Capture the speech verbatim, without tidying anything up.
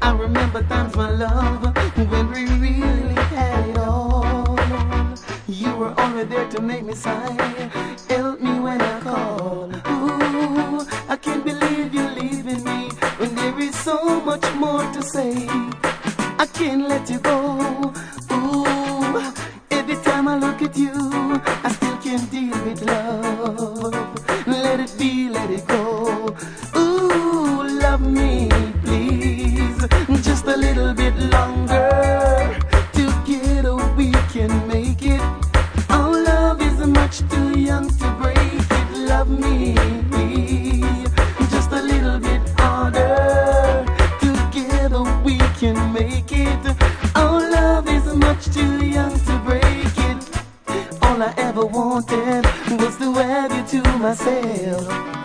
I remember times, my love, when we really had it all. You were always there to make me sigh, help me when I call. Ooh, I can't believe you're leaving me when there is so much more to say. I can't let you go. Ooh, every time I look at you, I still can't deal with love. Let it be, let it go. Ooh, love me, please, just a little bit longer. Together we can make it. Our love is much too young to break it. Love me, just a little bit harder. Together we can make it. Our love is much too young to break it. All I ever wanted was to have you to myself.